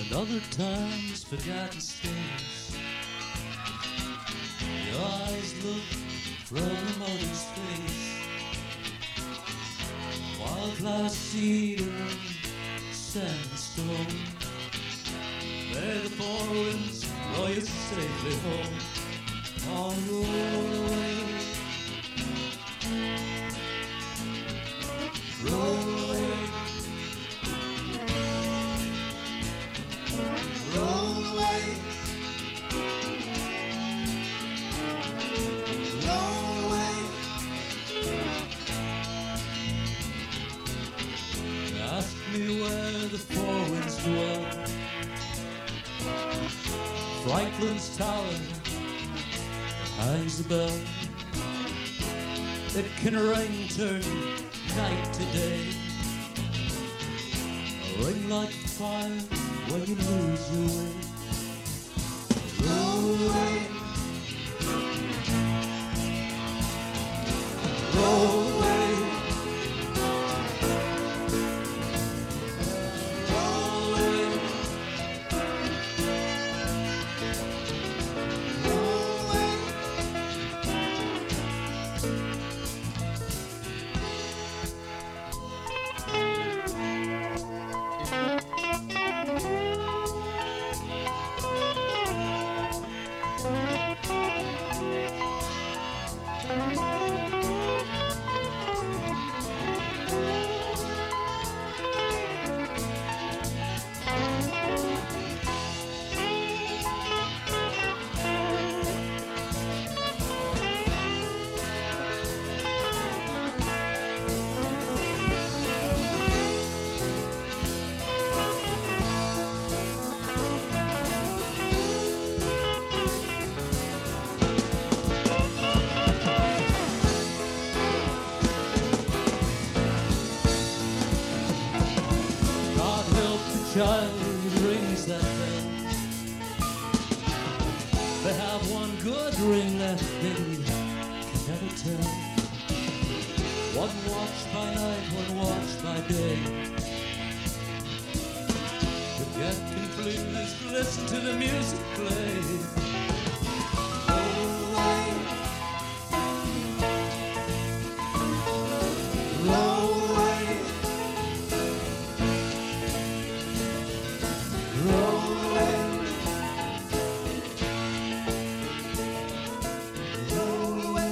and other times forgotten stays. Your eyes look from a mother's face. Wildflower seed and sandstone. May the four winds blow you safely home. On roll away, roll away, roll away, roll away. Ask me where the four winds dwell. Franklin's Tower hangs a bell. It can ring, turn night to day. A ring like fire when you lose your way. Roll away, roll away, roll away, roll away. God help the child who rings that bell. They have one good ring that they can never tell. One watch by night, one watch by day. To get confused, listen to the music play. Roll away, roll away, roll away, roll away.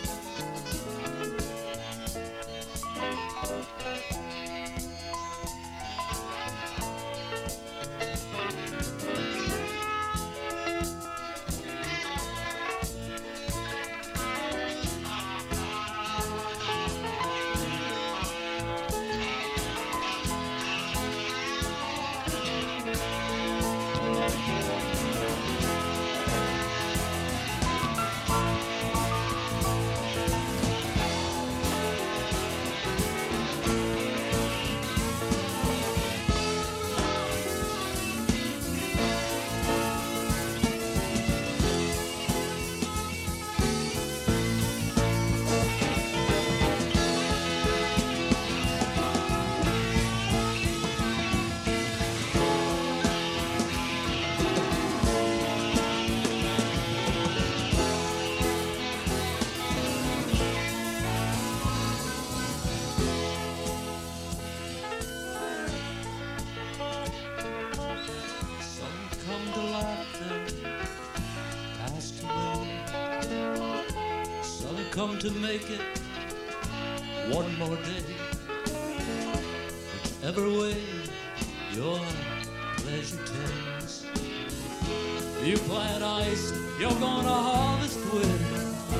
Some come to laugh and pass away. Some come to make it one more day. Whichever way your pleasure tends, you plant ice, you're gonna harvest wind.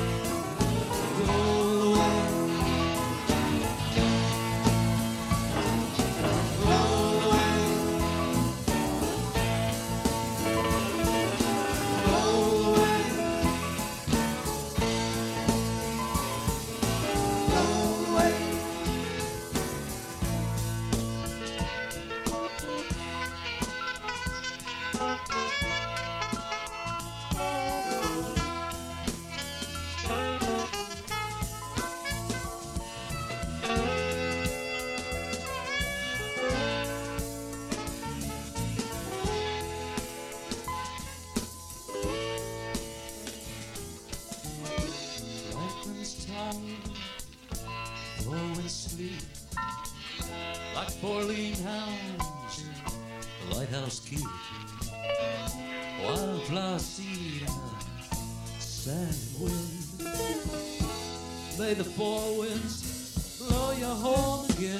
Roll away, roll away, roll away, roll away. four lean hounds, the lighthouse keep, wildflower seed and a sand wind. May the four winds blow you home again.